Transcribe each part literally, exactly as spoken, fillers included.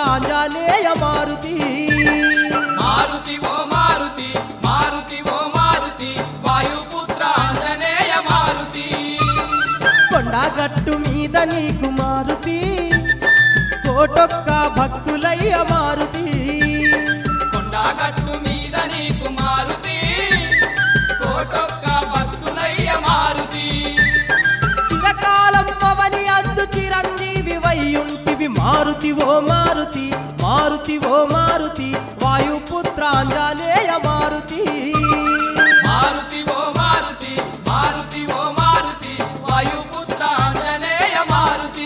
ఆంజనేయ మారుతి మారుతి ఓ మారుతి మారుతి ఓ మారుతి వాయుపుత్ర ఆంజనేయ మారుతి కొండగట్టు మీద నీకు మారుతి కోటొక్క భక్తులయ్య మారుతి కొండగట్టు మీద నీకు మారుతి కోటొక్క భక్తులయ్య మారుతి చిరకాలం పవని అందు చిరంజీవి వయ్యుంటివి మారుతి ఓ మారుతి మారుతి ఓ మారుతి వాయుపుత్ర ఆంజనేయ మారుతి మారుతి ఓ మారుతి మారుతి ఓ మారుతి వాయుపుత్ర ఆంజనేయ మారుతి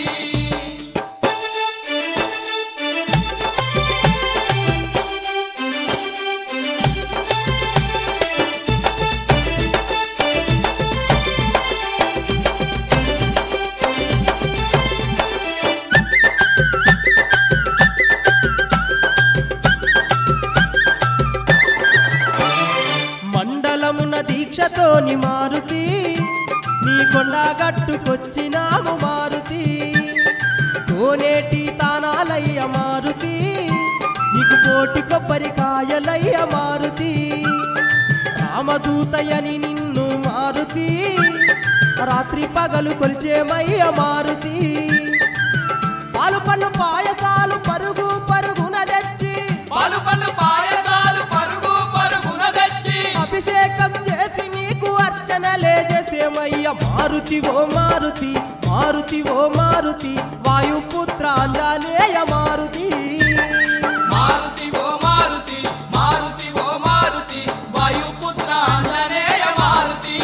మండలమున దీక్షతోని మారుతి నీ కొండగట్టుకొచ్చినాము మారుతి కోనేటి తానాలయ్య మారుతి నీకు కోటి కొబ్బరికాయలయ్య మారుతి రామదూతయని నిన్ను మారుతి రాత్రి పగలు కొలిచేమయ్య మారుతి పాలు పళ్ళు పాయసాలు పరుగు పరుగున తెచ్చి పలు పలు పాయసాలు పరుగు పరుగున తెచ్చి అభిషేకం చేసి నీకు అర్చనలే చేసేమయ్య మారుతి ఓ మారుతి మారుతి ఓ మారుతి వాయుపుత్ర ఆంజనేయ మారుతి మారుతి ఓ మారుతి మారుతి ఓ మారుతి వాయుపుత్ర ఆంజనేయ మారుతి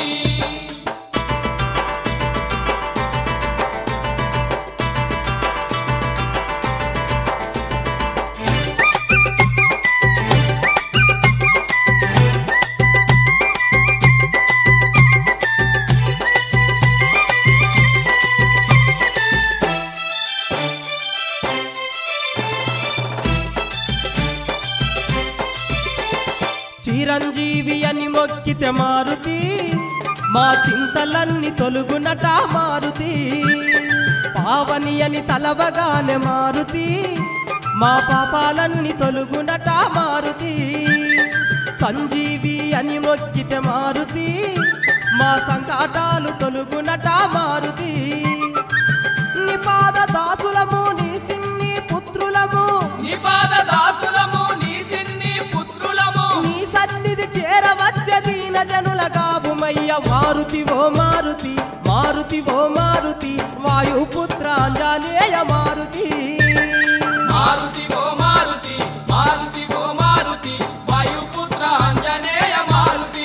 చిరంజీవి అని మొక్కితే మారుతి మా చింతలన్నీ తొలుగునట మారుతి పావని అని తలవగానే మారుతి మా పాపాలన్నీ తొలుగునట మారుతి సంజీవి అని మొక్కితే మారుతి మా సంకటాలు తొలుగునట మారుతి నీ పాద దాసులము నీ సిన్ని పుత్రులము నిపాద దాసులము నీ సిన్ని పుత్రులము నీ సన్నిధి చేరవచ్చ దీన జనుల గాబుమయ్య మారుతి ఓ మారుతి మారుతి ఓ మారుతి వాయుపుత్ర ఆంజనేయ మారుతి మారుతి ఓ మారుతి మారుతి ఓ మారుతి వాయుపుత్ర ఆంజనేయ మారుతి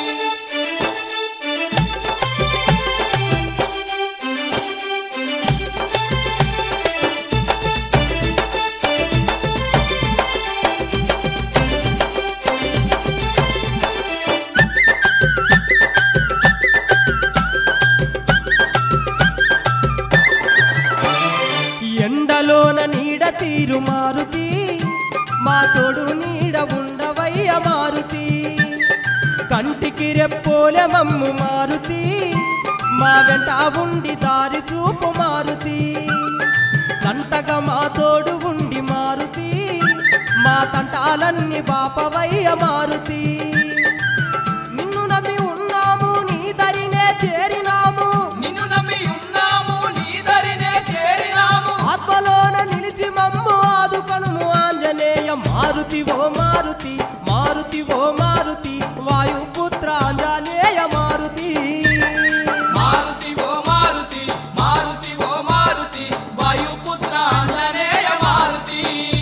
ఎండలోన నీడ తీరు మారుతి మా తోడు నీడ ఉండవయ్య మారుతి కంటికి రెప్పోలే మమ్ము మారుతి మా వెంట ఉండి దారి చూపు మారుతి జంటగా మా తోడు ఉండి మారుతి మా తంటాలన్నీ బాపవయ్య మారుతి నిన్ను నమ్మి ఉన్నాము నీ దరినే చేరినాము నిన్ను నమ్మి ఉన్నాము నీ దరినే చేరినాము ఆత్మలోన నిలిచి మమ్ము ఆదుకొనుము ఆంజనేయ మారుతి ఓ మారుతి మారుతి ఓ మారుతి వాయుపుత్ర ఆంజనేయ మారుతి మారుతి ఓ మారుతి మారుతి ఓ మారుతి వాయుపుత్ర ఆంజనేయ మారుతి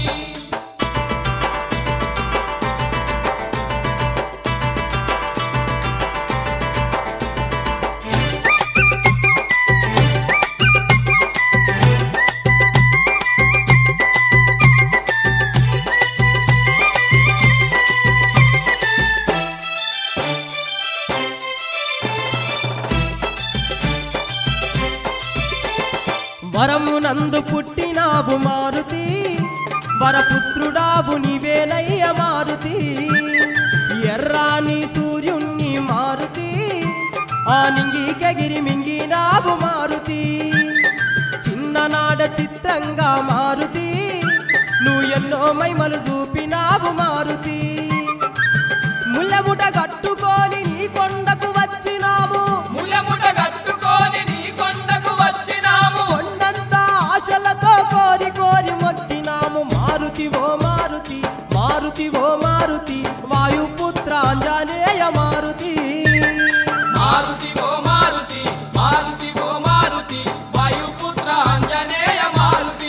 వరమునందు పుట్టినావు మారుతి వరపుత్రుడావు నీవేనయ్య మారుతి ఎర్రాని సూర్యుణ్ణి మారుతి ఆ నింగికెగిరి మింగినావు మారుతి చిన్ననాడ చిత్రంగా మారుతి నువ్వు ఎన్నో మైమలు చూపినావు మారుతి ముల్లముట కట్టుకొని నీ కొండకు వచ్చినాము ముల్లముట కట్టుకొని నీ కొండకు వచ్చినాము కొండంతా ఆశలతో కోరి కోరి మొక్కినాము మారుతి ఓ మారుతి మారుతి ఓ మారుతి వాయుపుత్ర ఆంజనేయ మారుతి మారుతి ఓ మారుతి మారుతి ఓ మారుతి వాయుపుత్ర ఆంజనేయ మారుతి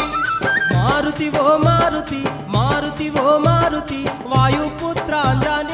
మారుతి ఓ మారుతి మారుతి ఓ మారుతి వాయుపుత్ర ఆంజనేయ